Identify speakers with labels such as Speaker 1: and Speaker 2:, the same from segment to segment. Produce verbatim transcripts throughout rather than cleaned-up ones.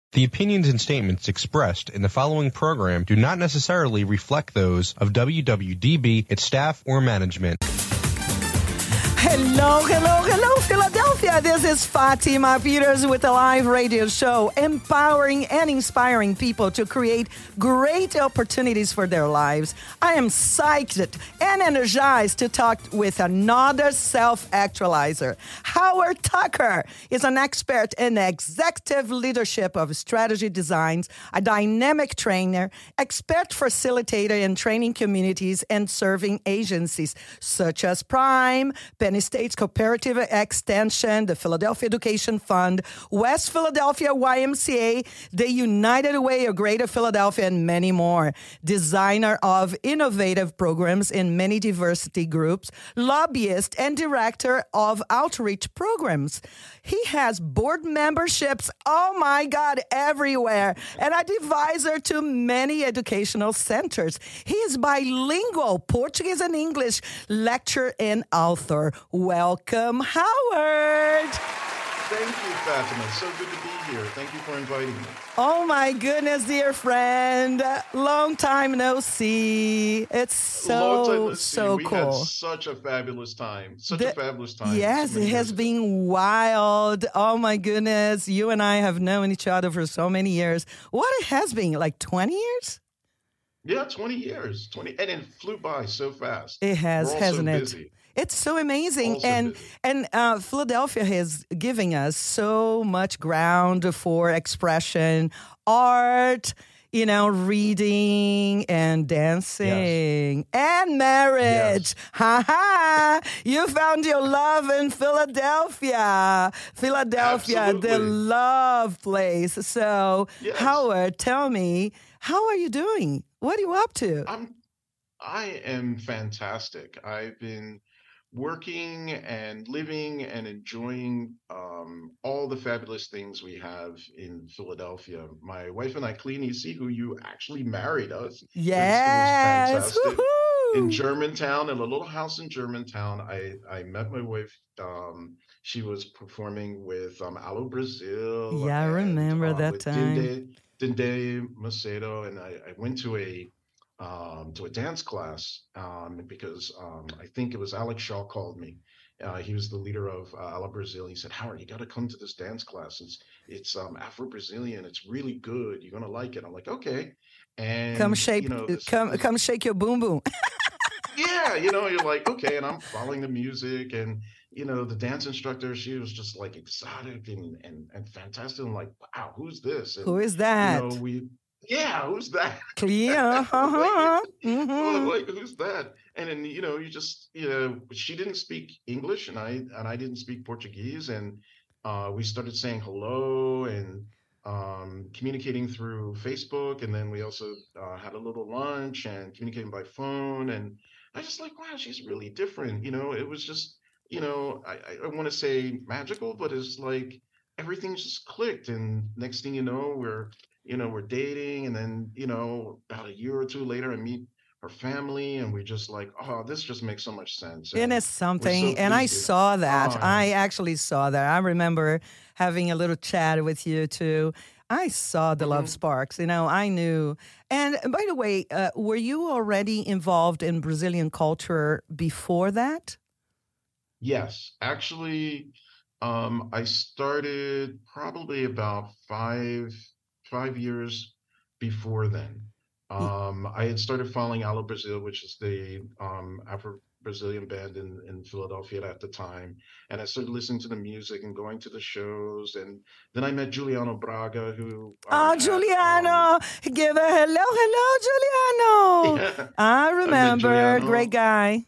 Speaker 1: The opinions and statements expressed in the following program do not necessarily reflect those of W W D B, its staff, or management.
Speaker 2: Hello, hello, hello, Philadelphia. This is Fatima Peters with a live radio show empowering and inspiring people to create great opportunities for their lives. I am psyched and energized to talk with another self-actualizer. Howard Tucker is an expert in executive leadership of strategy designs, a dynamic trainer, expert facilitator in training communities and serving agencies such as Prime, Penny States Cooperative Extension, the Philadelphia Education Fund, West Philadelphia Y M C A, the United Way of Greater Philadelphia, and many more. Designer of innovative programs in many diversity groups, lobbyist, and director of outreach programs. He has board memberships, oh my God, everywhere, and a advisor to many educational centers. He is bilingual, Portuguese and English, lecturer and author. Welcome, Howard.
Speaker 3: Thank you, Fatima. It's so good to be here. Thank you for inviting me.
Speaker 2: Oh, my goodness, dear friend. Long time no see. It's so, so
Speaker 3: we
Speaker 2: cool.
Speaker 3: We had such a fabulous time. Such the, a fabulous time.
Speaker 2: Yes, it has been wild. Oh, my goodness. You and I have known each other for so many years. What it has been, like twenty years?
Speaker 3: Yeah, twenty years. twenty, and it flew by so fast.
Speaker 2: It has,
Speaker 3: We're all
Speaker 2: hasn't
Speaker 3: so
Speaker 2: it?
Speaker 3: Busy.
Speaker 2: It's so amazing.
Speaker 3: Also
Speaker 2: and
Speaker 3: busy.
Speaker 2: and uh, Philadelphia is giving us so much ground for expression, art, you know, reading and dancing
Speaker 3: yes.
Speaker 2: and marriage.
Speaker 3: Yes.
Speaker 2: Ha ha! You found your love in Philadelphia. Philadelphia,
Speaker 3: Absolutely.
Speaker 2: the love place. So,
Speaker 3: yes.
Speaker 2: Howard, tell me, how are you doing? What are you up to?
Speaker 3: I'm, I am fantastic. I've been working and living and enjoying um, all the fabulous things we have in Philadelphia. My wife and I, Cleonisi, who you actually married us.
Speaker 2: Yes.
Speaker 3: It was fantastic.
Speaker 2: Woo-hoo.
Speaker 3: In Germantown, in a little house in Germantown, I, I met my wife. Um, she was performing with um, Allo Brazil.
Speaker 2: Yeah, I
Speaker 3: and,
Speaker 2: remember
Speaker 3: um,
Speaker 2: that
Speaker 3: with
Speaker 2: time.
Speaker 3: Dinde, Dinde Macedo, and I, I went to a Um, to a dance class um, because um, I think it was Alex Shaw called me. Uh, he was the leader of uh, Ala Brazil. He said, Howard, you got to come to this dance class. It's it's um, Afro-Brazilian. It's really good. You're going to like it. I'm like, okay. And
Speaker 2: come shake,
Speaker 3: you know, this,
Speaker 2: come,
Speaker 3: this,
Speaker 2: come shake your boom boom.
Speaker 3: yeah, you know, you're like, okay. And I'm following the music, and you know, the dance instructor, she was just like exotic and and, and fantastic. I'm like, wow, who's this? And,
Speaker 2: Who is that?
Speaker 3: You know, we. Yeah, who's that?
Speaker 2: Clear, uh-huh.
Speaker 3: like,
Speaker 2: mm-hmm.
Speaker 3: like, who's that? And then you know, you just you know, she didn't speak English, and I and I didn't speak Portuguese, and uh, we started saying hello and um, communicating through Facebook, and then we also uh, had a little lunch and communicating by phone, and I just like, wow, she's really different. You know, it was just you know, I I want to say magical, but it's like everything just clicked, and next thing you know, we're you know, we're dating, and then, you know, about a year or two later, I meet her family, and we just like, oh, this just makes so much sense.
Speaker 2: And it's something,
Speaker 3: so
Speaker 2: and I saw that.
Speaker 3: Oh,
Speaker 2: I actually saw that. I remember having a little chat with you, too. I saw the mm-hmm. love sparks, you know, I knew. And by the way, uh, were you already involved in Brazilian culture before that?
Speaker 3: Yes, actually, um, I started probably about five... five years before then. Um, I had started following Allo Brazil, which is the um, Afro-Brazilian band in, in Philadelphia at the time. And I started listening to the music and going to the shows. And then I met Juliano Braga, who... Um,
Speaker 2: oh,
Speaker 3: had,
Speaker 2: Juliano!
Speaker 3: Um,
Speaker 2: Give a hello, hello, Juliano! Yeah, I remember. I Great guy.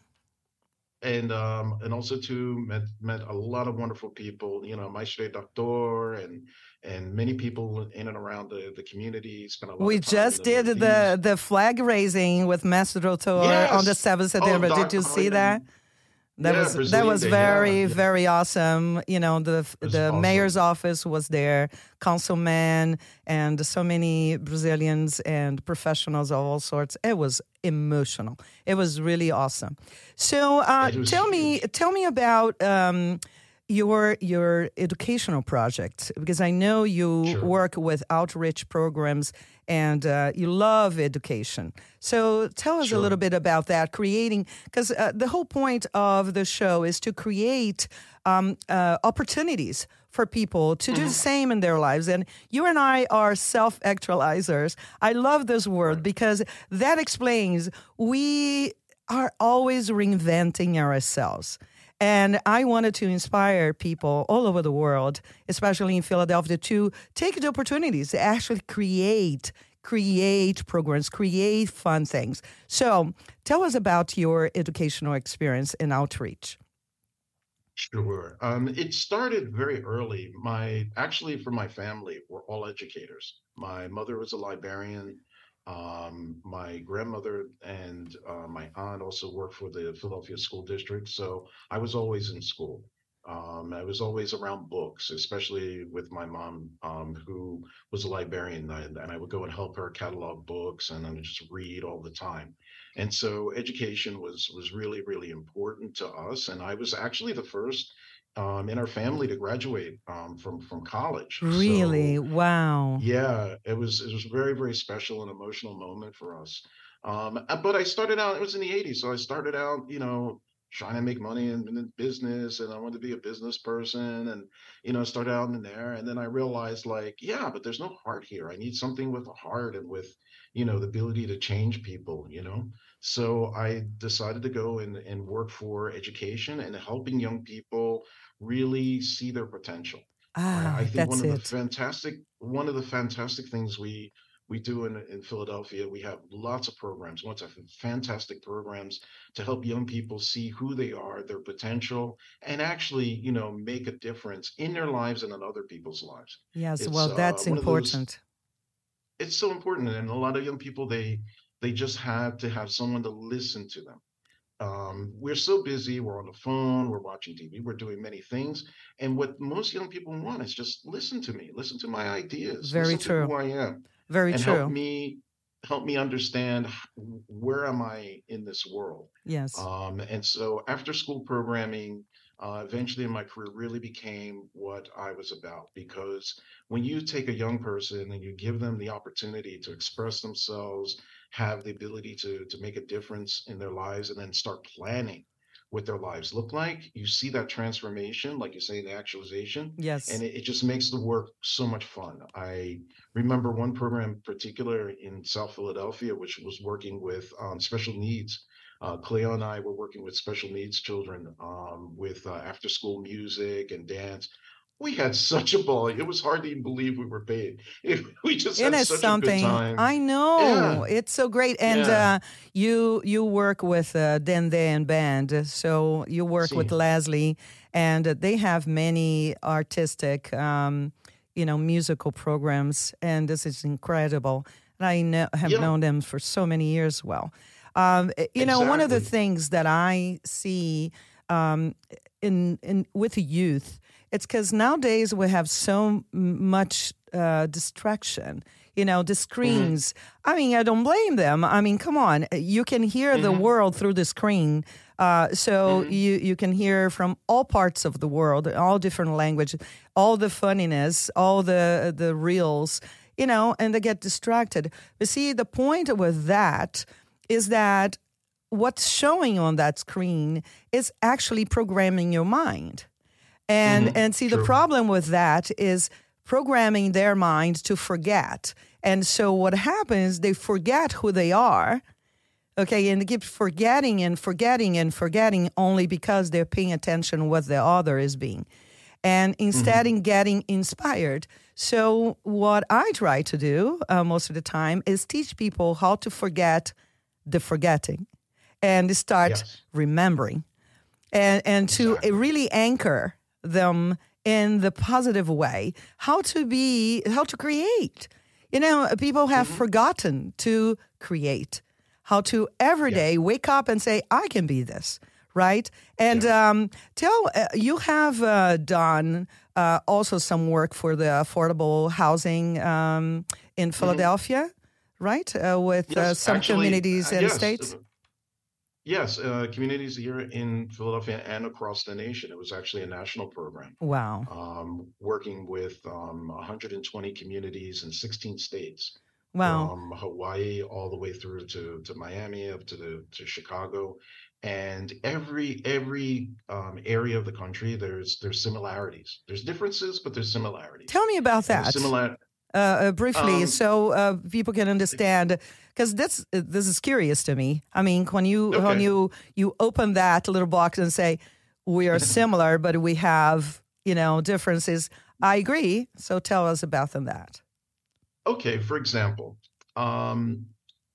Speaker 3: And um, and also too met met a lot of wonderful people, you know, Maestre Doctor and and many people in and around the, the community. Spent a lot
Speaker 2: we
Speaker 3: of time
Speaker 2: just did the, the the flag raising with Master Doctor
Speaker 3: yes.
Speaker 2: on the seventh September.
Speaker 3: Oh,
Speaker 2: did you see that? That
Speaker 3: yeah,
Speaker 2: was
Speaker 3: Brazilian
Speaker 2: that was
Speaker 3: Day,
Speaker 2: very
Speaker 3: yeah.
Speaker 2: very awesome. You know, the the
Speaker 3: awesome.
Speaker 2: mayor's office was there, councilman, and so many Brazilians and professionals of all sorts. It was emotional. It was really awesome. So, uh,
Speaker 3: was
Speaker 2: tell
Speaker 3: huge.
Speaker 2: me, tell me about um, your your educational project, because I know you
Speaker 3: Sure.
Speaker 2: work with outreach programs and uh, you love education. So tell us a
Speaker 3: Sure.
Speaker 2: little bit about that, creating, because uh, the whole point of the show is to create um, uh, opportunities for people to do the same in their lives. And you and I are self-actualizers. I love this word because that explains we are always reinventing ourselves. And I wanted to inspire people all over the world, especially in Philadelphia, to take the opportunities to actually create, create programs, create fun things. So tell us about your educational experience in outreach.
Speaker 3: Sure. Um, it started very early. My actually, for my family, we're all educators. My mother was a librarian. Um, my grandmother and uh, my aunt also worked for the Philadelphia School District, so I was always in school. Um, I was always around books, especially with my mom, um, who was a librarian, and, and I would go and help her catalog books and then just read all the time. And so education was was really, really important to us. And I was actually the first um, in our family to graduate um, from from college.
Speaker 2: Really?
Speaker 3: So
Speaker 2: Wow.
Speaker 3: yeah, it was it was a very, very special and emotional moment for us. Um, uh, but I started out, it was in the eighties, so I started out, you know, trying to make money in, in business, and I wanted to be a business person, and you know, started out in there, and then I realized like, yeah, but there's no heart here. I need something with a heart and with, you know, the ability to change people, you know. So I decided to go and, and work for education and helping young people really see their potential. I, I
Speaker 2: Ah,
Speaker 3: think one
Speaker 2: that's
Speaker 3: of the
Speaker 2: it.
Speaker 3: fantastic one of the fantastic things we we do in in Philadelphia, we have lots of programs, lots of fantastic programs to help young people see who they are, their potential, and actually, you know, make a difference in their lives and in other people's lives.
Speaker 2: Yes,
Speaker 3: It's
Speaker 2: well,
Speaker 3: uh,
Speaker 2: that's
Speaker 3: one of those
Speaker 2: important.
Speaker 3: it's so important, and a lot of young people they they just have to have someone to listen to them. Um, we're so busy, we're on the phone, we're watching T V, we're doing many things. And what most young people want is just listen to me, listen to my ideas,
Speaker 2: Very
Speaker 3: listen to
Speaker 2: true.
Speaker 3: who I am,
Speaker 2: Very
Speaker 3: and help
Speaker 2: true.
Speaker 3: me help me understand h- where am I in this world.
Speaker 2: Yes.
Speaker 3: Um, and so after school programming, uh, eventually in my career really became what I was about, because when you take a young person and you give them the opportunity to express themselves, have the ability to to make a difference in their lives, and then start planning what their lives look like, you see that transformation, like you say, in the actualization, and
Speaker 2: Yes.
Speaker 3: it, it just makes the work so much fun. I remember one program in particular in South Philadelphia, which was working with um, special needs. Uh, Cleo and I were working with special needs children um, with uh, after school music and dance. We had such a ball. It was hard to even believe we were paid. It, we just
Speaker 2: It
Speaker 3: had
Speaker 2: is
Speaker 3: such a good
Speaker 2: something.
Speaker 3: time.
Speaker 2: I know.
Speaker 3: Yeah,
Speaker 2: It's so great. And
Speaker 3: yeah.
Speaker 2: uh, you you work with uh, Dende and Band. So you work with
Speaker 3: See,
Speaker 2: Leslie, and they have many artistic, um, you know, musical programs. And this is incredible. And I know, have
Speaker 3: yeah,
Speaker 2: known them for so many years well. Um, eh, you know, one of the
Speaker 3: exactly.
Speaker 2: things that I see um, in in with the youth, it's because nowadays we have so m- much uh, distraction. You know, the
Speaker 3: Hmm.
Speaker 2: screens. I mean, I don't blame them. I mean, come on, you can hear the
Speaker 3: Hmm.
Speaker 2: world through the screen. Uh, so
Speaker 3: Hmm.
Speaker 2: you you can hear from all parts of the world, all different languages, all the funniness, all the the reels. You know, and they get distracted. But see, the point with that is that what's showing on that screen is actually programming your mind. And
Speaker 3: Hmm.
Speaker 2: and see, the
Speaker 3: True.
Speaker 2: problem with that is programming their mind to forget. And so what happens, they forget who they are. Okay, and they keep forgetting and forgetting and forgetting only because they're paying attention what the other is being. And instead
Speaker 3: Hmm.
Speaker 2: in getting inspired. So what I try to do uh, most of the time is teach people how to forget the forgetting and start
Speaker 3: Yes,
Speaker 2: remembering, and, and to uh,
Speaker 3: exactly.
Speaker 2: really anchor them in the positive way, how to be, how to create. You know, people have
Speaker 3: Hmm.
Speaker 2: forgotten to create, how to every
Speaker 3: Yeah,
Speaker 2: day wake up and say, I can be this, right? And
Speaker 3: yeah.
Speaker 2: um, tell, uh, you have uh, done uh, also some work for the affordable housing um, in
Speaker 3: Hmm.
Speaker 2: Philadelphia, right? Uh, with uh,
Speaker 3: Yes,
Speaker 2: some
Speaker 3: actually,
Speaker 2: communities
Speaker 3: uh,
Speaker 2: and
Speaker 3: yes.
Speaker 2: states.
Speaker 3: Yes, uh, Communities here in Philadelphia and across the nation. It was actually a national program,
Speaker 2: Wow.
Speaker 3: um, working with um, one hundred twenty communities in sixteen states,
Speaker 2: Wow.
Speaker 3: from Hawaii all the way through to, to Miami up to the to Chicago, and every every um, area of the country there's there's similarities. There's differences, but there's similarities.
Speaker 2: Tell me about
Speaker 3: And the
Speaker 2: that.
Speaker 3: similar
Speaker 2: Uh, uh, briefly,
Speaker 3: um,
Speaker 2: so uh, people can understand, because this uh, this is curious to me. I mean, when you when
Speaker 3: okay.
Speaker 2: you you open that little box and say we are similar, but we have you know differences. I agree. So tell us about them that.
Speaker 3: Okay, for example, um,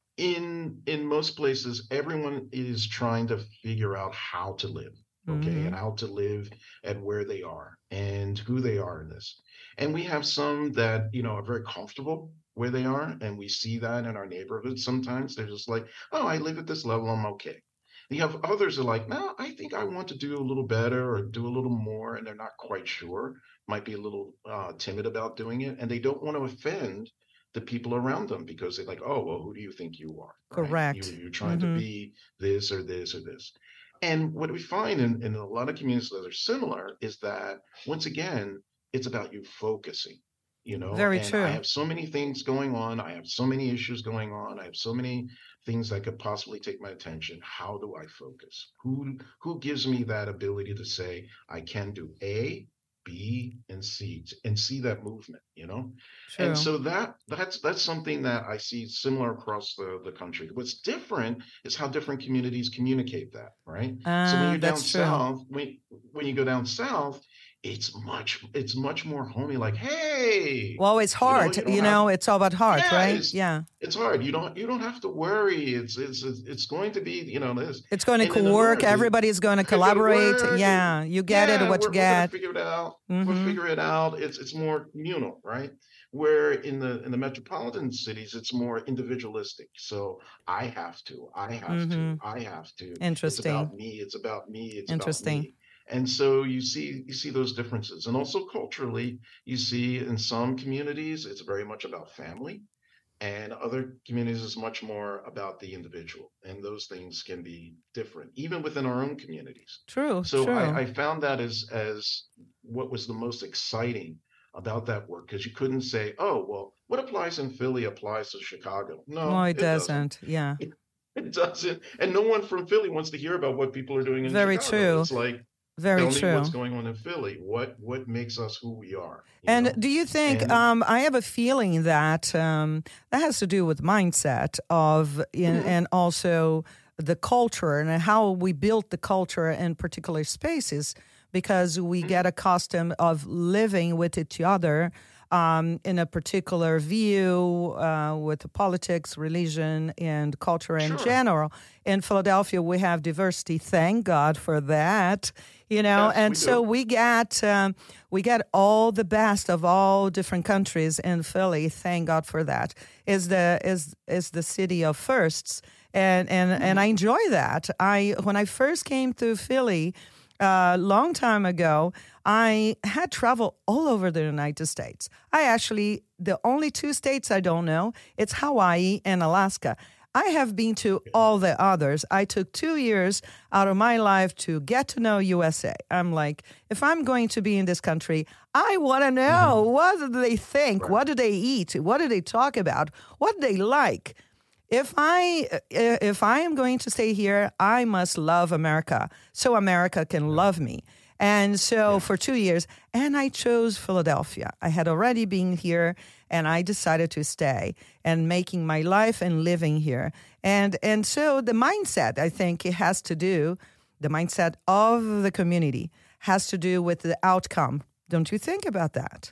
Speaker 3: in in most places, everyone is trying to figure out how to live, okay,
Speaker 2: Mm-hmm.
Speaker 3: and how to live at where they are and who they are in this. And we have some that, you know, are very comfortable where they are, and we see that in our neighborhoods sometimes. They're just like, oh, I live at this level, I'm okay. You have others that are like, no, I think I want to do a little better or do a little more, and they're not quite sure, might be a little uh, timid about doing it, and they don't want to offend the people around them because they're like, oh, well, who do you think you are, right? You,
Speaker 2: Correct.
Speaker 3: you're trying to
Speaker 2: Mm-hmm.
Speaker 3: be this or this or this. And what we find in, in a lot of communities that are similar is that, once again, it's about you focusing, you know,
Speaker 2: Very
Speaker 3: and I
Speaker 2: true.
Speaker 3: have so many things going on. I have so many issues going on. I have so many things that could possibly take my attention. How do I focus? Who who gives me that ability to say I can do A, B, and C, and see that movement, you know? And
Speaker 2: True.
Speaker 3: so that that's that's something that I see similar across the, the country. What's different is how different communities communicate that, right? So when
Speaker 2: Uh,
Speaker 3: you're down
Speaker 2: that's true.
Speaker 3: south, when when you go down south, it's much it's much more homey, like, hey,
Speaker 2: Well, it's
Speaker 3: you know,
Speaker 2: heart.
Speaker 3: you don't
Speaker 2: You
Speaker 3: have
Speaker 2: know, it's all about heart,
Speaker 3: yeah,
Speaker 2: right?
Speaker 3: it's
Speaker 2: Yeah.
Speaker 3: it's hard. You don't you don't have to worry. It's it's it's it's going to be, you know, this.
Speaker 2: It's going
Speaker 3: And in
Speaker 2: to
Speaker 3: the
Speaker 2: work.
Speaker 3: north, it,
Speaker 2: Everybody's going to
Speaker 3: it's gonna
Speaker 2: collaborate.
Speaker 3: work. And
Speaker 2: Yeah. You get it,
Speaker 3: yeah,
Speaker 2: what you
Speaker 3: we're we're gonna
Speaker 2: get.
Speaker 3: figure it out. We'll
Speaker 2: Mm-hmm.
Speaker 3: figure it out. It's it's more communal, right? Where in the in the metropolitan cities, it's more individualistic. So I have to, I have to,
Speaker 2: Mm-hmm.
Speaker 3: I have to. It's
Speaker 2: Interesting.
Speaker 3: about me. It's about me. It's about
Speaker 2: Interesting.
Speaker 3: me. And so you see you see those differences. And also culturally, you see in some communities, it's very much about family, and other communities is much more about the individual. And those things can be different, even within our own communities.
Speaker 2: True.
Speaker 3: So
Speaker 2: True.
Speaker 3: I, I found that as as what was the most exciting about that work, because you couldn't say, oh, well, what applies in Philly applies to Chicago.
Speaker 2: No,
Speaker 3: No,
Speaker 2: it
Speaker 3: it doesn't.
Speaker 2: doesn't. Yeah.
Speaker 3: It doesn't. And no one from Philly wants to hear about what people are doing in
Speaker 2: Very
Speaker 3: Chicago.
Speaker 2: true.
Speaker 3: It's like,
Speaker 2: Very
Speaker 3: tell me
Speaker 2: true.
Speaker 3: what's going on in Philly. What what makes us who we are, you
Speaker 2: And
Speaker 3: know?
Speaker 2: do you think,
Speaker 3: And
Speaker 2: um, I have a feeling that um, that has to do with mindset of, in,
Speaker 3: mhm,
Speaker 2: and also the culture and how we built the culture in particular spaces, because we
Speaker 3: mhm,
Speaker 2: get accustomed of living with each other um, in a particular view uh, with politics, religion, and culture in
Speaker 3: sure.
Speaker 2: general. In Philadelphia, we have diversity. Thank God for that. You know,
Speaker 3: Yes,
Speaker 2: and
Speaker 3: we
Speaker 2: so
Speaker 3: do.
Speaker 2: we get um, we get all the best of all different countries in Philly. Thank God for that. Is the is is the city of firsts, and and and I
Speaker 3: Mhm,
Speaker 2: enjoy that. I when I first came to Philly a long time ago, I had traveled all over the United States. I actually, the only two states I don't know, it's Hawaii and Alaska. I have been to
Speaker 3: okay.
Speaker 2: all the others. I took two years out of my life to get to know U S A. I'm like, if I'm going to be in this country, I want to know,
Speaker 3: Mhm,
Speaker 2: what do they think?
Speaker 3: right.
Speaker 2: What do they eat? What do they talk about? What do they like? If I if I am going to stay here, I must love America so America can
Speaker 3: Yeah.
Speaker 2: love me. And so
Speaker 3: Yeah.
Speaker 2: for two years, and I chose Philadelphia. I had already been here, and I decided to stay and making my life and living here. And and so the mindset, I think it has to do, the mindset of the community has to do with the outcome. Don't you think about that?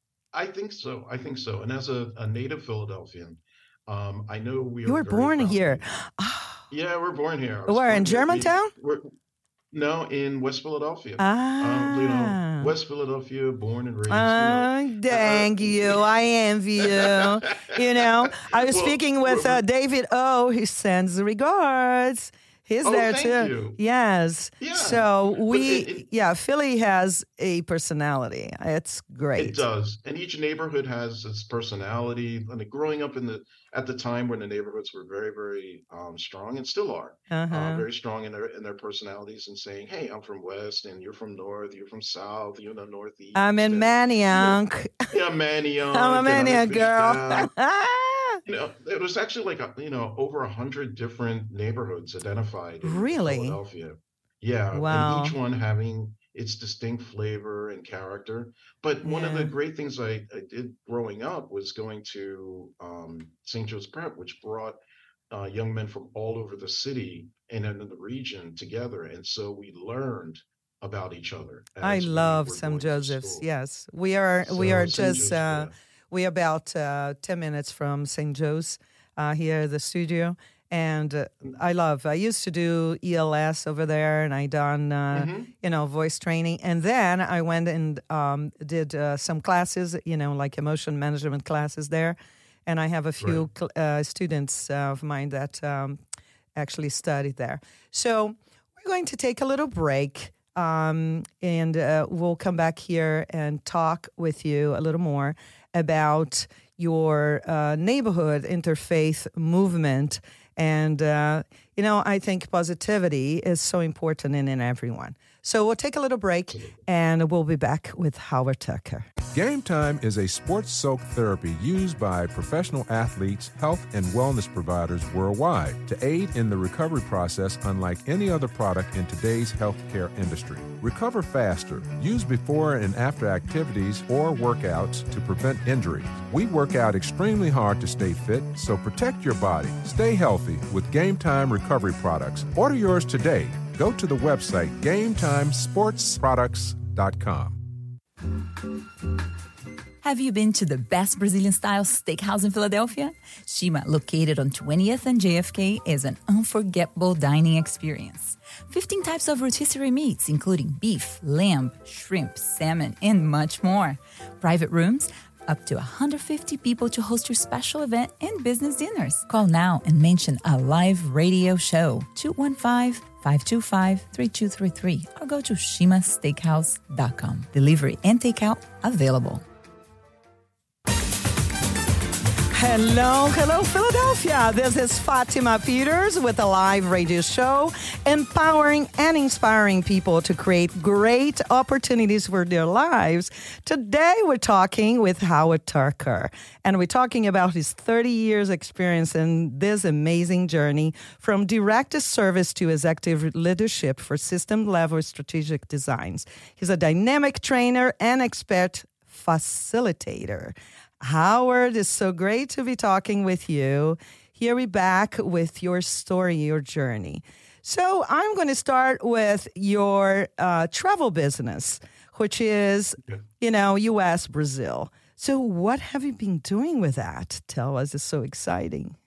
Speaker 3: I think so. I think so. And as a, a native Philadelphian, um, I know we
Speaker 2: You
Speaker 3: are
Speaker 2: were
Speaker 3: very
Speaker 2: born
Speaker 3: proud to
Speaker 2: here.
Speaker 3: be. Yeah, we're born here. I was
Speaker 2: Where, in
Speaker 3: born here. We
Speaker 2: Germantown?
Speaker 3: we're no in West Philadelphia. Um, you know,
Speaker 2: Ah.
Speaker 3: West Philadelphia, born and raised. You know,
Speaker 2: Uh,
Speaker 3: uh,
Speaker 2: thank you. I envy you. You know, I was
Speaker 3: well,
Speaker 2: speaking
Speaker 3: we're,
Speaker 2: with uh,
Speaker 3: we're
Speaker 2: David O. He sends regards. He's
Speaker 3: Oh,
Speaker 2: there
Speaker 3: thank
Speaker 2: too.
Speaker 3: you.
Speaker 2: Yes.
Speaker 3: Yeah.
Speaker 2: So
Speaker 3: But
Speaker 2: we,
Speaker 3: it, it,
Speaker 2: yeah, Philly has a personality. It's
Speaker 3: it
Speaker 2: great.
Speaker 3: does. And each neighborhood has its personality. And growing up in the at the time when the neighborhoods were very, very um, strong and still are, uh,
Speaker 2: Uh-huh.
Speaker 3: very strong in their in their personalities and saying, hey, I'm from West and you're from North, you're from South, you're in the
Speaker 2: I'm
Speaker 3: Northeast,
Speaker 2: in
Speaker 3: and you know,
Speaker 2: Manioc.
Speaker 3: yeah,
Speaker 2: I'm a
Speaker 3: Manioc, and I'm in
Speaker 2: Maniac girl.
Speaker 3: Fishtown. You know, it was actually like a, you know over a hundred different neighborhoods identified in, in
Speaker 2: Really?
Speaker 3: Philadelphia. Yeah, and each
Speaker 2: Wow.
Speaker 3: one having its distinct flavor and character. But one of the
Speaker 2: Yeah.
Speaker 3: great things I, I did growing up was going to um, Saint Joe's Prep, which brought uh, young men from all over the city and in the region together, and so we learned about each other
Speaker 2: I
Speaker 3: as we
Speaker 2: love
Speaker 3: were
Speaker 2: Saint
Speaker 3: going to
Speaker 2: Joseph's.
Speaker 3: school.
Speaker 2: Yes. We are we are
Speaker 3: So Saint
Speaker 2: just
Speaker 3: Joe's,
Speaker 2: uh
Speaker 3: yeah.
Speaker 2: we are about uh ten minutes from Saint Joe's uh here at the studio. And uh, I love. I used to do E L S over there, and I done uh,
Speaker 3: Mm-hmm.
Speaker 2: you know voice training, and then I went and um, did uh, some classes, you know, like emotion management classes there, and I have a
Speaker 3: Right.
Speaker 2: few cl- uh, students uh, of mine that um, actually studied there. So we're going to take a little break, um, and uh, we'll come back here and talk with you a little more about your uh, neighborhood interfaith movement. And, uh, you know, I think positivity is so important in, in everyone. So we'll take a little break, and we'll be back with Howard Tucker.
Speaker 4: Game Time is a sports soak therapy used by professional athletes, health and wellness providers worldwide to aid in the recovery process unlike any other product in today's healthcare industry. Recover faster. Use before and after activities or workouts to prevent injuries. We work out extremely hard to stay fit, so protect your body. Stay healthy with Game Time recovery products. Order yours today. Go to the website game time sports products dot com.
Speaker 5: Have you been to the best Brazilian-style steakhouse in Philadelphia? Shima, located on twentieth and J F K, is an unforgettable dining experience. fifteen types of rotisserie meats, including beef, lamb, shrimp, salmon, and much more. Private rooms, up to one hundred fifty people to host your special event and business dinners. Call now and mention a live radio show, two one five, five two five, three two three three, or go to shima steakhouse dot com. Delivery and takeout available.
Speaker 2: Hello, hello, Philadelphia. This is Fatima Peters with a live radio show empowering and inspiring people to create great opportunities for their lives. Today, we're talking with Howard Tucker, and we're talking about his thirty years experience in this amazing journey from direct service to executive leadership for system-level strategic designs. He's a dynamic trainer and expert facilitator. Howard, it's so great to be talking with you. Here we back with your story, your journey. So I'm going to start with your uh, travel business, which is,
Speaker 3: Yeah.
Speaker 2: you know, U S, Brazil. So what have you been doing with that? Tell us, it's so exciting.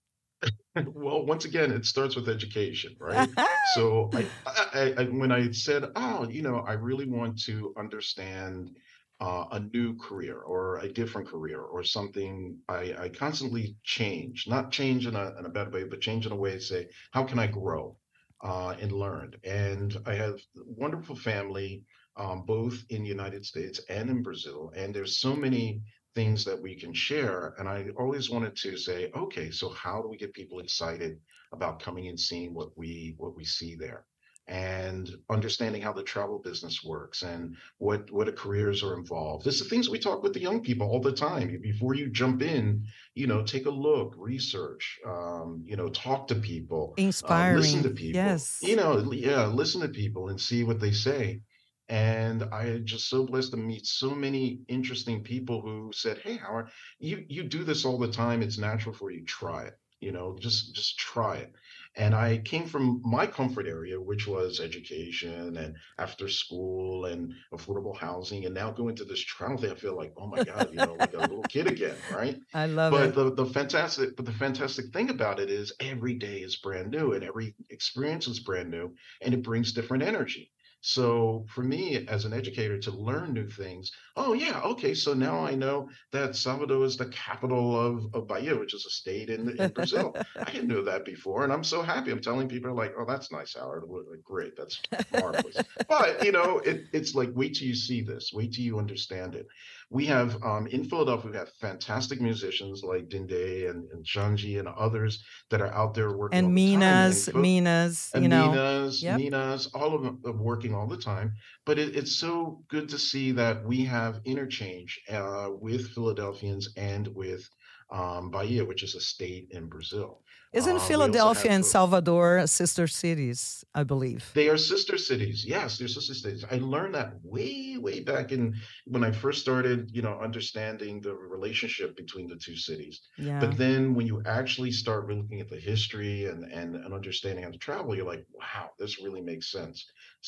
Speaker 3: Well, once again, it starts with education, right? So I, I, I, I- when I said, oh, you know, I really want to understand uh, a new career or a different career or something, I, I constantly change, not change in a, in a bad way, but change in a way to say, how can I grow uh, and learn? And I have a wonderful family, um, both in the United States and in Brazil. And there's so many things that we can share. And I always wanted to say, okay, so how do we get people excited about coming and seeing what we what we see there? And understanding how the travel business works and what what careers are involved. This is things we talk with the young people all the time. Before you jump in, you know, take a look, research, um, you know, talk to people, uh, listen to
Speaker 2: Inspiring.
Speaker 3: people.
Speaker 2: Yes.
Speaker 3: You know, yeah, listen to people and see what they say. And I am just so blessed to meet so many interesting people who said, "Hey, Howard, you you do this all the time. It's natural for you. Try it. You know, just just try it." And I came from my comfort area, which was education and after school and affordable housing, and now going to this travel thing, I feel like, oh my God, you know, like a little kid again, right?
Speaker 2: I love
Speaker 3: But
Speaker 2: it.
Speaker 3: the the fantastic but the fantastic thing about it is every day is brand new and every experience is brand new and it brings different energy. So for me as an educator to learn new things, oh yeah, okay, so now I know that Salvador is the capital of, of Bahia, which is a state in, in Brazil. I didn't know that before, and I'm so happy. I'm telling people like, oh, that's nice, Howard. Like, great, that's marvelous. But you know, it, it's like, wait till you see this, wait till you understand it. We have um, in Philadelphia, we have fantastic musicians like Dinde and, and Janji and others that are out there working.
Speaker 2: And
Speaker 3: all
Speaker 2: Minas,
Speaker 3: the time. And
Speaker 2: Minas,
Speaker 3: and
Speaker 2: you know,
Speaker 3: Minas,
Speaker 2: yep.
Speaker 3: Minas, all of them are working all the time. But it, it's so good to see that we have interchange uh, with Philadelphians and with um, Bahia, which is a state in Brazil.
Speaker 2: Isn't
Speaker 3: Uh,
Speaker 2: Philadelphia and
Speaker 3: have,
Speaker 2: Salvador sister cities, I believe?
Speaker 3: They are sister cities. Yes, they're sister cities. I learned that way, way back in when I first started, you know, understanding the relationship between the two cities.
Speaker 2: Yeah.
Speaker 3: But then when you actually start looking at the history and, and, and understanding how to travel, you're like, wow, this really makes sense.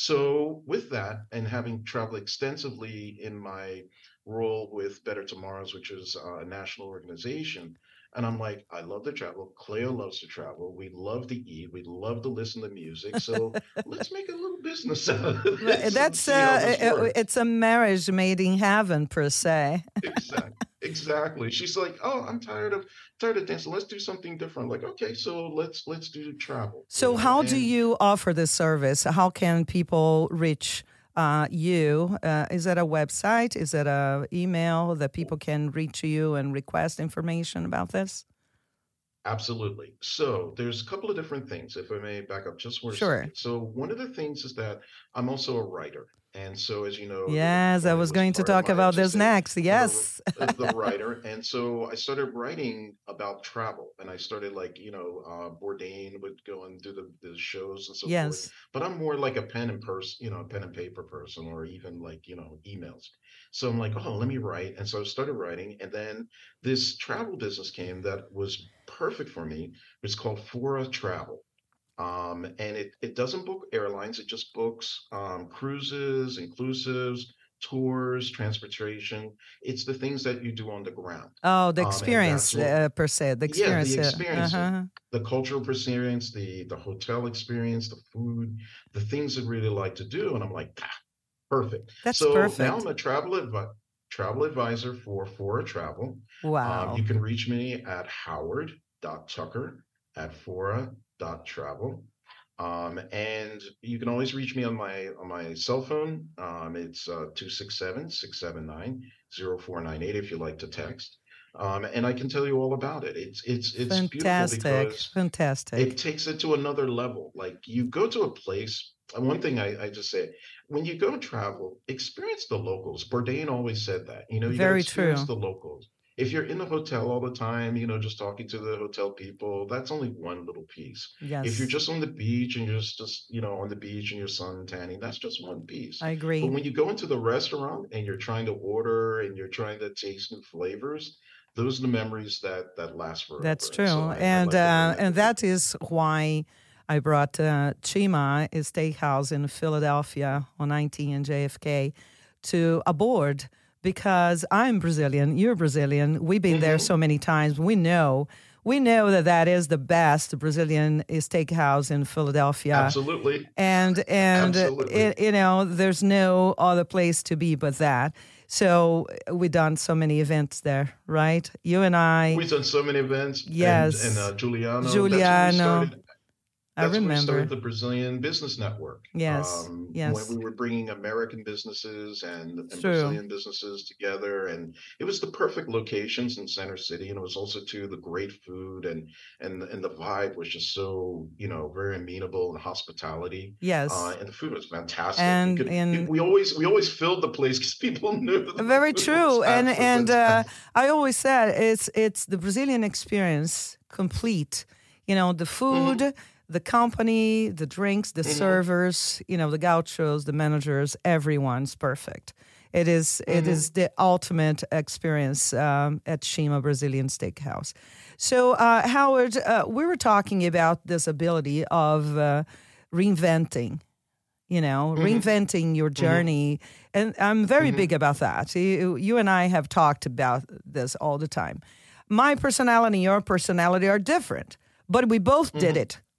Speaker 3: So with that, and having traveled extensively in my role with Better Tomorrows, which is a national organization, and I'm like, I love to travel. Cleo loves to travel. We love to eat. We love to listen to music. So let's make a little business out of this.
Speaker 2: That's uh, it's a marriage made in heaven, per se.
Speaker 3: Exactly. Exactly. She's like, oh, I'm tired of tired of dancing. Let's do something different. I'm like, okay, so let's let's do travel.
Speaker 2: So
Speaker 3: you know?
Speaker 2: how
Speaker 3: and,
Speaker 2: do you offer this service? How can people reach uh, you? Uh, is it a website? Is it a email that people can reach you and request information about this?
Speaker 3: Absolutely. So there's a couple of different things, if I may back up just for a
Speaker 2: Sure.
Speaker 3: second. So one of the things is that I'm also a writer. And so, as you know,
Speaker 2: Yes, I was going to talk about this next. Yes.
Speaker 3: the, the writer. And so I started writing about travel, and I started like, you know, uh, Bourdain would go and do the, the shows and so
Speaker 2: Yes.
Speaker 3: forth. But I'm more like a pen and pers, you know, a pen and paper person, or even like, you know, emails. So I'm like, oh, let me write. And so I started writing, and then this travel business came that was perfect for me. It's called Fora Travel. Um, and it, it doesn't book airlines, it just books um, cruises, inclusives, tours, transportation. It's the things that you do on the ground.
Speaker 2: Oh, the
Speaker 3: Um, and
Speaker 2: experience
Speaker 3: that's what-
Speaker 2: uh, per se. The
Speaker 3: Yeah,
Speaker 2: experience.
Speaker 3: the
Speaker 2: uh,
Speaker 3: experience,
Speaker 2: uh-huh.
Speaker 3: the cultural experience, the the hotel experience, the food, the things I really like to do. And I'm like, ah, perfect.
Speaker 2: That's
Speaker 3: so
Speaker 2: perfect.
Speaker 3: now I'm a travel advi- travel advisor for Fora Travel.
Speaker 2: Wow.
Speaker 3: Um, you can reach me at howard.tucker at fora.travel. Um, and you can always reach me on my on my cell phone. Um, it's uh, two six seven, six seven nine, zero four nine eight if you like to text. Um, and I can tell you all about it. It's it's it's
Speaker 2: Fantastic.
Speaker 3: beautiful because
Speaker 2: Fantastic.
Speaker 3: it takes it to another level. Like you go to a place, and one thing I, I just say, when you go travel, experience the locals. Bourdain always said that. You know, you
Speaker 2: Very
Speaker 3: gotta experience
Speaker 2: true.
Speaker 3: the locals. If you're in the hotel all the time, you know, just talking to the hotel people, that's only one little piece.
Speaker 2: Yes.
Speaker 3: If you're just on the beach and you're just, just you know, on the beach and you're sun tanning, that's just one piece.
Speaker 2: I agree.
Speaker 3: But when you go into the restaurant and you're trying to order and you're trying to taste new flavors, those are the memories that that last forever.
Speaker 2: That's true.
Speaker 3: So I- I
Speaker 2: and
Speaker 3: like to
Speaker 2: uh,
Speaker 3: bring
Speaker 2: and that is why I brought uh, Chima, a steakhouse in Philadelphia on nineteen and J F K, to aboard because I'm Brazilian, you're Brazilian. We've been there so many times. We know. We know that that is the best Brazilian steakhouse in Philadelphia.
Speaker 3: Absolutely.
Speaker 2: And, and
Speaker 3: Absolutely.
Speaker 2: it, you know, there's no other place to be but that. So we've done so many events there, right? You and I.
Speaker 3: We've done so many events.
Speaker 2: Yes.
Speaker 3: And, and uh, Giuliano. That's
Speaker 2: Giuliano.
Speaker 3: when we started,
Speaker 2: I
Speaker 3: that's when we
Speaker 2: remember.
Speaker 3: started the Brazilian Business Network.
Speaker 2: Yes,
Speaker 3: Um,
Speaker 2: yes.
Speaker 3: When we were bringing American businesses and, and
Speaker 2: True.
Speaker 3: Brazilian businesses together. And it was the perfect locations in Center City. And it was also, too, the great food. And, and, and the vibe was just so, you know, very amenable and hospitality.
Speaker 2: Yes.
Speaker 3: Uh, and the food was fantastic.
Speaker 2: And
Speaker 3: You could-
Speaker 2: in-
Speaker 3: you- we always we always filled the place because people knew. that the
Speaker 2: Very
Speaker 3: food
Speaker 2: true,
Speaker 3: was
Speaker 2: and
Speaker 3: absolutely
Speaker 2: and uh,
Speaker 3: fantastic.
Speaker 2: I always said it's it's the Brazilian experience complete. You know, the food,
Speaker 3: Mm-hmm.
Speaker 2: the company, the drinks, the servers. You know, the gauchos, the managers. Everyone's perfect. It is it
Speaker 3: Mm-hmm.
Speaker 2: is the ultimate experience um, at Chima Brazilian Steakhouse. So, uh, Howard, uh, we were talking about this ability of uh, reinventing. You know,
Speaker 3: Mm-hmm.
Speaker 2: reinventing your journey. And I'm very big about that. You, you and I have talked about this all the time. My personality and your personality are different, but we both did it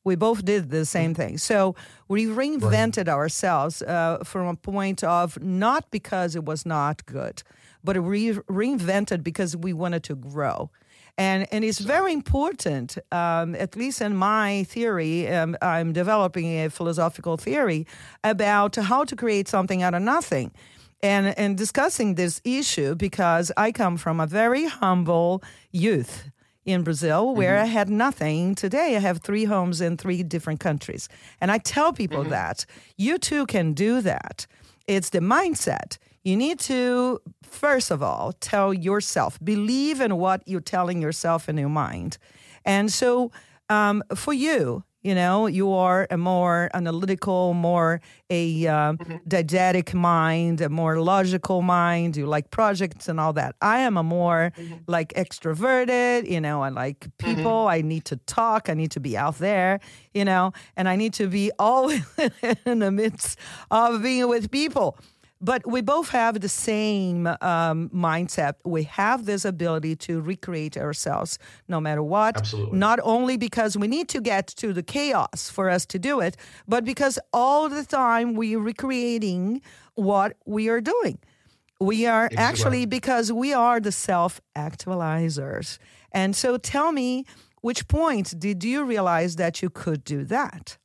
Speaker 2: We both did the same thing. So we reinvented right. ourselves uh, from a point of not because it was not good, but we reinvented because we wanted to grow. And and it's very important, um, at least in my theory, um, I'm developing a philosophical theory about how to create something out of nothing. And, and discussing this issue because I come from a very humble youth in Brazil, where mm-hmm. I had nothing. Today, I have three homes in three different countries. And I tell people mm-hmm. that you too can do that. It's the mindset. You need to, first of all, tell yourself, believe in what you're telling yourself in your mind. And so um, for you, you know, you are a more analytical, more a uh, mm-hmm. didactic mind, a more logical mind. You like projects and all that. I am a more mm-hmm. like extroverted, you know, I like people. Mm-hmm. I need to talk. I need to be out there, you know, and I need to be always in the midst of being with people. But we both have the same um, mindset. We have this ability to recreate ourselves no matter what.
Speaker 3: Absolutely.
Speaker 2: Not only because we need to get to the chaos for us to do it, but because all the time we're recreating what we are doing. We are exactly. actually, because we are the self-actualizers. And so tell me, which point did you realize that you could do that?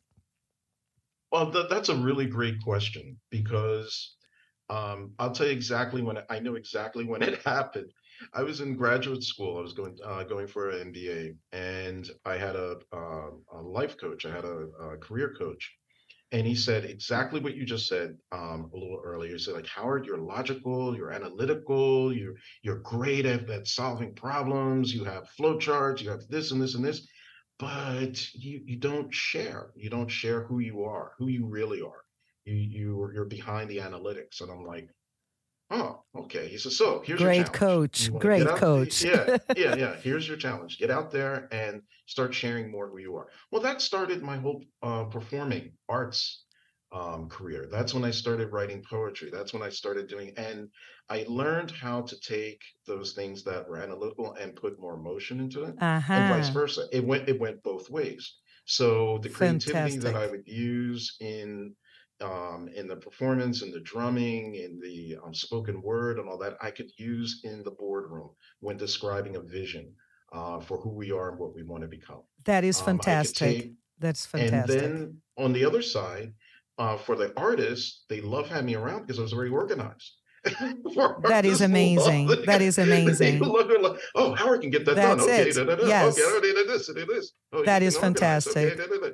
Speaker 3: Well, th- that's a really great question because... Um, I'll tell you exactly when it, I know exactly when it happened. I was in graduate school. I was going uh, going for an M B A, and I had a, uh, a life coach. I had a, a career coach, and he said exactly what you just said um, a little earlier. He said, like, Howard, you're logical, you're analytical, you're you're great at, at solving problems. You have flowcharts, you have this and this and this, but you you don't share. You don't share who you are, who you really are. You, you, you're behind the analytics. And I'm like, oh, okay. He says, so here's
Speaker 2: Great
Speaker 3: your challenge.
Speaker 2: coach. Great coach.
Speaker 3: yeah, yeah, yeah. Here's your challenge. Get out there and start sharing more who you are. Well, that started my whole uh, performing arts um, career. That's when I started writing poetry. That's when I started doing, and I learned how to take those things that were analytical and put more emotion into it,
Speaker 2: uh-huh.
Speaker 3: and vice versa. It went, it went both ways. So the creativity
Speaker 2: Fantastic.
Speaker 3: that I would use in Um, in the performance, in the drumming, in the um, spoken word and all that, I could use in the boardroom when describing a vision uh, for who we are and what we want to become.
Speaker 2: That is
Speaker 3: Um,
Speaker 2: fantastic.
Speaker 3: take,
Speaker 2: That's fantastic.
Speaker 3: And then on the other side, uh, for the artists, they love having me around because I was very organized.
Speaker 2: That is amazing. Love, that is amazing.
Speaker 3: Like, oh, Howard can get that
Speaker 2: That's
Speaker 3: done. Okay,
Speaker 2: it.
Speaker 3: da, da, da.
Speaker 2: Yes.
Speaker 3: Okay, I did this, I did this. Oh,
Speaker 2: that is fantastic.
Speaker 3: Okay, da, da, da.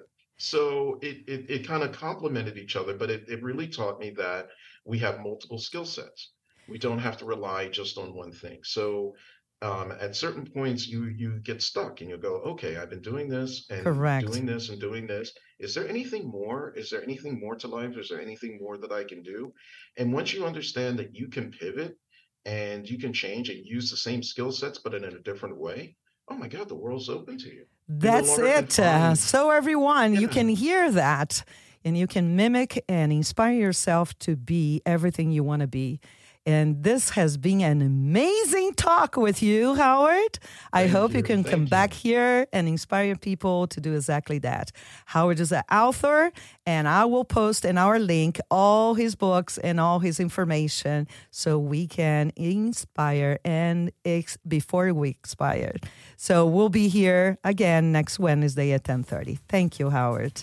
Speaker 3: So it, it, it kind of complemented each other, but it, it really taught me that we have multiple skill sets. We don't have to rely just on one thing. So um, at certain points, you you get stuck and you go, okay, I've been doing this and
Speaker 2: Correct.
Speaker 3: doing this and doing this. Is there anything more? Is there anything more to life? Is there anything more that I can do? And once you understand that you can pivot and you can change and use the same skill sets, but in a different way, oh my God, the world's open to you.
Speaker 2: That's it. Uh, so everyone, yeah. you can hear that and you can mimic and inspire yourself to be everything you want to be. And this has been an amazing talk with you, Howard. I
Speaker 3: Thank
Speaker 2: hope
Speaker 3: you.
Speaker 2: you can
Speaker 3: Thank
Speaker 2: come
Speaker 3: you.
Speaker 2: back here and inspire people to do exactly that. Howard is an author, and I will post in our link all his books and all his information so we can inspire and ex- before we expire. So we'll be here again next Wednesday at ten thirty. Thank you, Howard.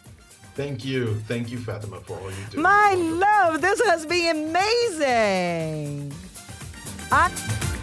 Speaker 3: Thank you. Thank you, Fatima, for all you do.
Speaker 2: My love, this has been amazing. I-